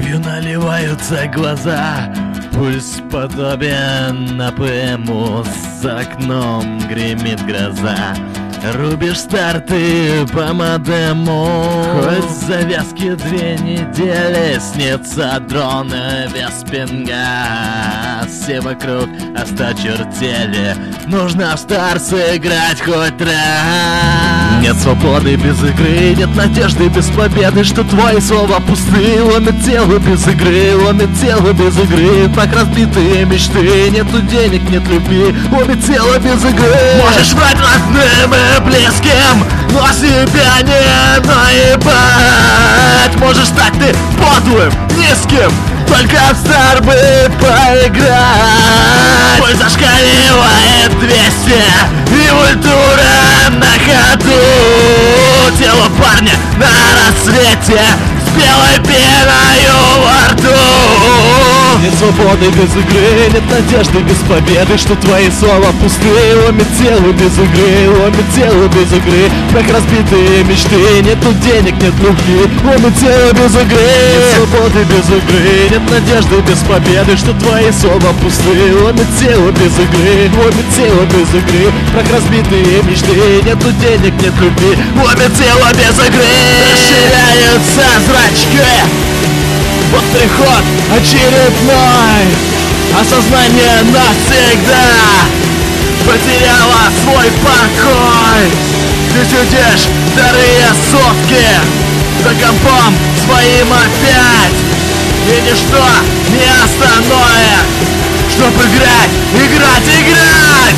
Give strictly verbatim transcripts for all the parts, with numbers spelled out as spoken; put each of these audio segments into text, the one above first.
Кровью наливаются глаза, пульс подобен напряму, за окном гремит гроза. Рубишь старты по модему, хоть завязки две недели, снится дроны без пинга. Все вокруг осточертели, нужно в стар сыграть хоть раз. Нет свободы без игры, нет надежды без победы, что твои слова пустые. Ломит тело без игры, ломит тело без игры, так разбитые мечты. Нету денег, нет любви, ломит тело без игры. Можешь врать родным и близким, но себя не наебать. Можешь стать ты подлым, низким, только в стар бы поиграть. Пульс зашкаливает двести, и ультура на ходу. Тело парня на рассвете с белой пеною во рту. Нет свободы без игры, нет надежды без победы, что твои слова пустые. Ломит тело без игры, ломит тело без игры, как разбитые мечты. Нету денег, нет любви, ломит тело без игры. Нет свободы без игры, нет надежды без победы, что твои слова пустые. Ломит тело без игры, ломит тело без игры, как разбитые мечты. Нету денег, нет любви, ломит тело без игры. Расширяются зрачки, вот приход очередной, осознание навсегда потеряло свой покой. Ты сидишь вторые сутки за компом своим опять, и ничто не остановит, чтоб играть, играть, играть.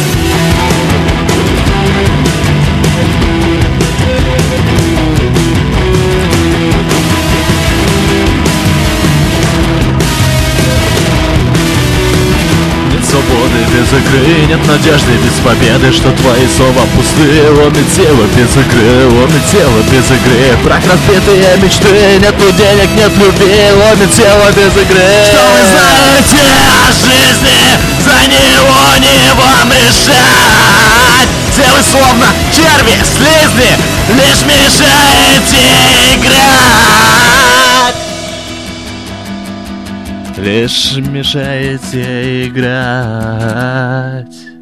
Свободы без игры, нет надежды без победы, что твои слова пустые. Ломит тело без игры, ломит тело без игры, прах разбитые мечты. Нету денег, нет любви, ломит тело без игры. Что вы знаете о жизни, за него не вам решать. Все вы словно черви, слизни, лишь мешаете играть. Лишь мешаете играть.